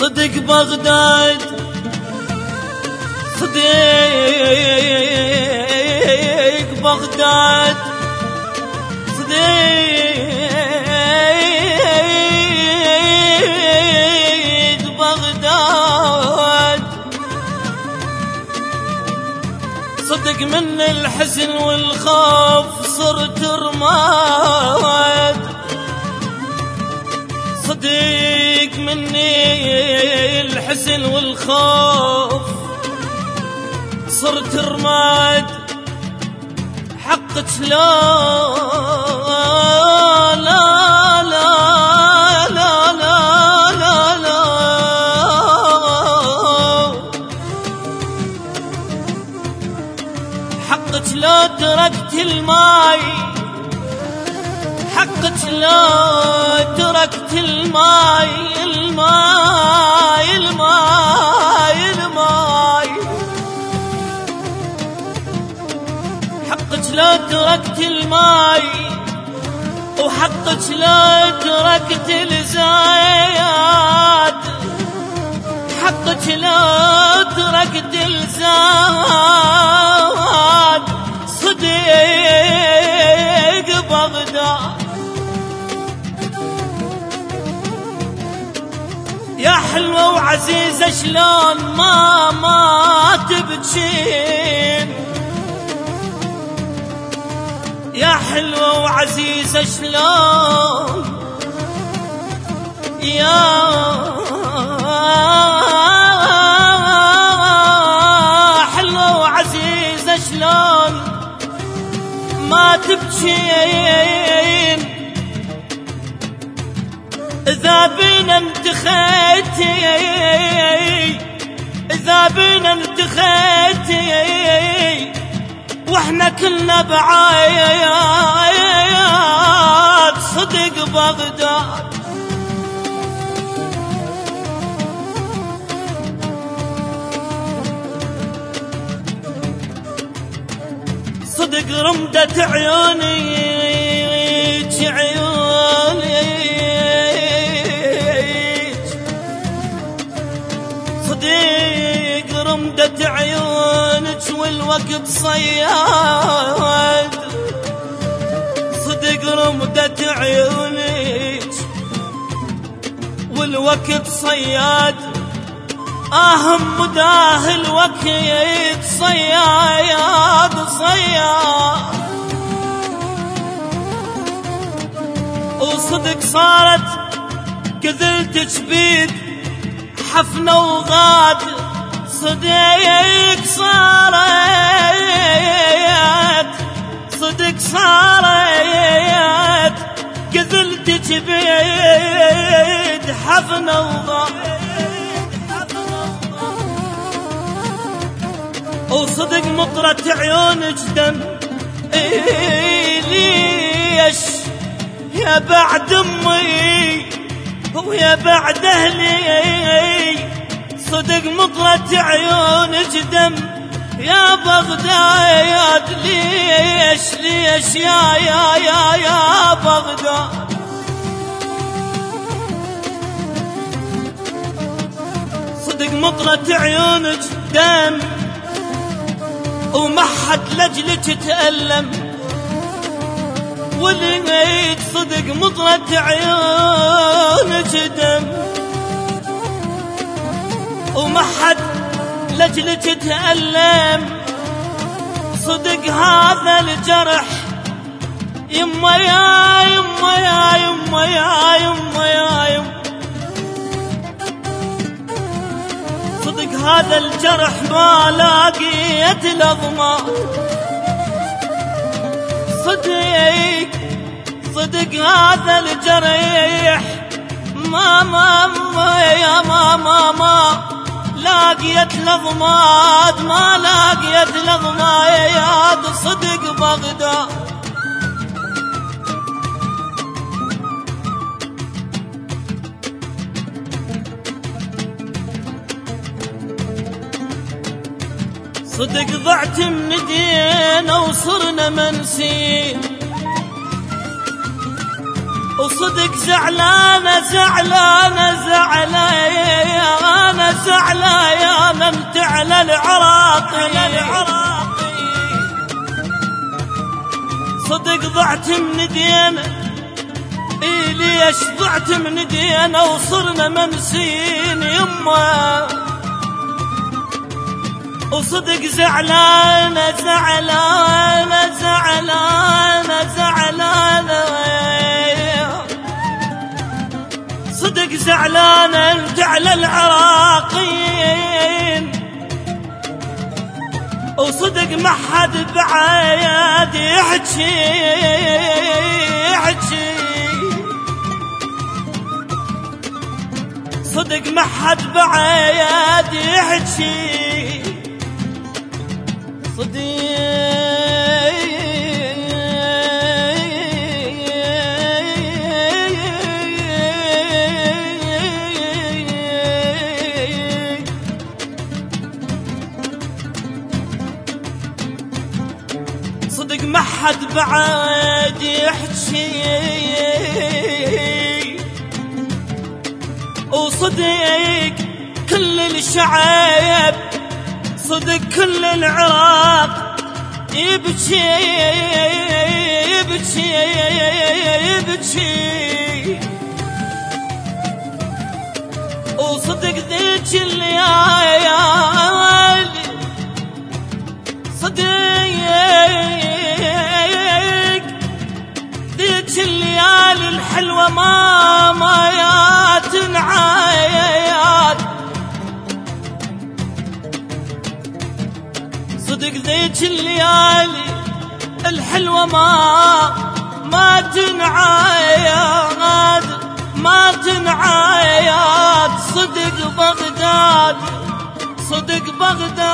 صدق بغداد صدق بغداد صدق بغداد صدق من الحزن والخوف صرت رماد صدق مني الحزن والخوف صرت رماد حقك لا لا لا لا لا لا لا حقك لا تركت الماي حقك لا تركت الماي الماي الماي الماي حقك لا تركت الماي وحقك لا تركت الزايد حقك لا تركت الزاد صدق بغداد يا حلوة وعزيزة شلون ما تبكين يا حلوة وعزيزة شلون يا حلوة وعزيزة شلون ما تبكين إذا بينا انتخيتي إذا بينا انتخيتي واحنا كلنا بعايات صدق بغداد صدق رمدة عيوني صدق رمدة عيونك والوقت صياد صدق رمدة عيونك والوقت صياد مداه الوقت صياد صياد وصدق صارت كذلتك بيد حفنة وغاد صدق صارت كذلتك بيد حفنة وغاد وصدق مطرة عيونك دم ليش يا بعد امي ويا بعد اهلي صدق مطرة عيونك دم يا بغداد ليش ليش يا بغداد صدق مطرة عيونك دم ومحد لجلك تألم ولقيت صدق مطرة عيونك دم ومحد لجلك تألم صدق هذا الجرح يما يا يما يا يما يا يما يا يما صدق هذا الجرح ما لاقيت الأضمار صدق هذا الجريح ما لاقيت الأضماد ما لاقيت الأضماد صدق بغداد صدق ضعت من ايدينا وصرنا منسين وصدق زعلانة زعلانة زعلانة زعلانة انت على العراقي. صدق ضعت من دينا ليش ضعت من دينا وصرنا ممسين يمه. وصدق زعلانة زعلانة زعلانة زعلانة صدق زعلانة انت على العراقيين. وصدق ما حد بعياد يحكي صدق ما حد بعياد يحكي صدق ما حد بعد يحكي. وصدق كل الشعب صدق كل العراق يبكي يبكي يبكي. وصدق ذيك الليالي صدق ذيك الليالي الحلوة ما يا تنعاد. صدق ذيك الليالي الحلوة ما تنعاد ما تنعاد. صدق بغداد صدق بغداد